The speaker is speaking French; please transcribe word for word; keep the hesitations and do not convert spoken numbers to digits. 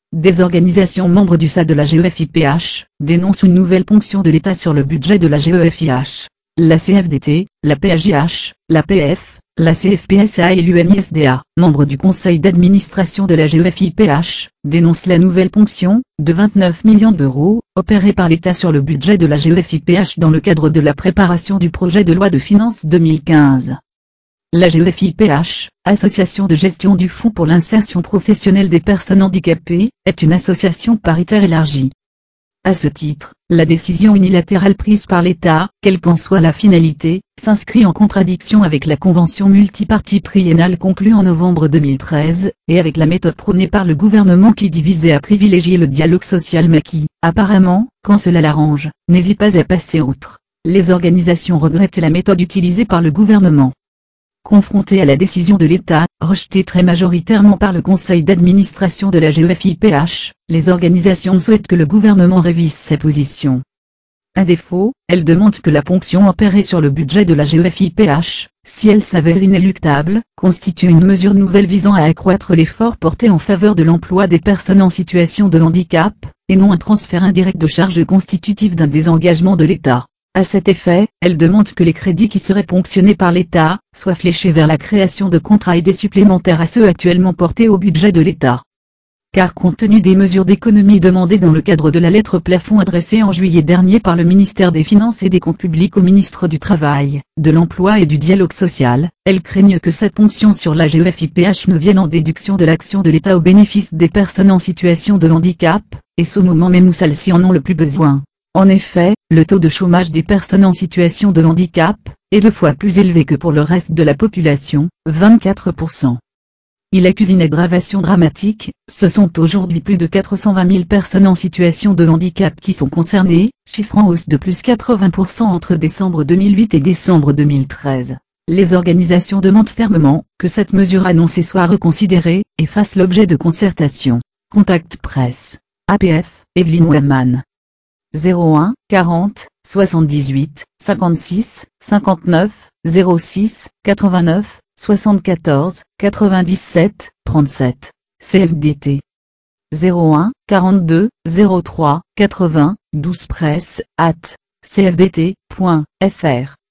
Des organisations membres du S A de la G E F I P H dénoncent une nouvelle ponction de l'État sur le budget de la G E F I H. La C F D T, la P A J H, la P F, la C F P S A et l'U M I S D A, membres du conseil d'administration de la G E F I P H, dénoncent la nouvelle ponction, de vingt-neuf millions d'euros, opérée par l'État sur le budget de la G E F I P H dans le cadre de la préparation du projet de loi de finances deux mille quinze. La G E F I P H, Association de gestion du Fonds pour l'insertion professionnelle des personnes handicapées, est une association paritaire élargie. À ce titre, la décision unilatérale prise par l'État, quelle qu'en soit la finalité, s'inscrit en contradiction avec la convention multipartie triennale conclue en novembre deux mille treize, et avec la méthode prônée par le gouvernement qui dit viser à privilégier le dialogue social mais qui, apparemment, quand cela l'arrange, n'hésite pas à passer outre. Les organisations regrettent la méthode utilisée par le gouvernement. Confrontées à la décision de l'État, rejetée très majoritairement par le conseil d'administration de la G E F I P H, les organisations souhaitent que le gouvernement révise sa position. À défaut, elles demandent que la ponction opérée sur le budget de la G E F I P H, si elle s'avère inéluctable, constitue une mesure nouvelle visant à accroître l'effort porté en faveur de l'emploi des personnes en situation de handicap, et non un transfert indirect de charges constitutif d'un désengagement de l'État. À cet effet, elle demande que les crédits qui seraient ponctionnés par l'État, soient fléchés vers la création de contrats aidés supplémentaires à ceux actuellement portés au budget de l'État. Car compte tenu des mesures d'économie demandées dans le cadre de la lettre plafond adressée en juillet dernier par le ministère des Finances et des Comptes Publics au ministre du Travail, de l'Emploi et du Dialogue Social, elles craignent que cette ponction sur la G E F I P H ne vienne en déduction de l'action de l'État au bénéfice des personnes en situation de handicap, et ce au moment même où celles-ci en ont le plus besoin. En effet, le taux de chômage des personnes en situation de handicap est deux fois plus élevé que pour le reste de la population, vingt-quatre pour cent. Il accuse une aggravation dramatique, ce sont aujourd'hui plus de quatre cent vingt mille personnes en situation de handicap qui sont concernées, chiffre en hausse de plus quatre-vingts pour cent entre décembre deux mille huit et décembre deux mille treize. Les organisations demandent fermement que cette mesure annoncée soit reconsidérée et fasse l'objet de concertation. Contact presse. A P F, Evelyne Webman. zéro un, quarante, soixante-dix-huit, cinquante-six, cinquante-neuf, zéro six, quatre-vingt-neuf, soixante-quatorze, quatre-vingt-dix-sept, trente-sept. C F D T. zéro un, quarante-deux, zéro trois, quatre-vingts, douze presse, at c f d t point f r.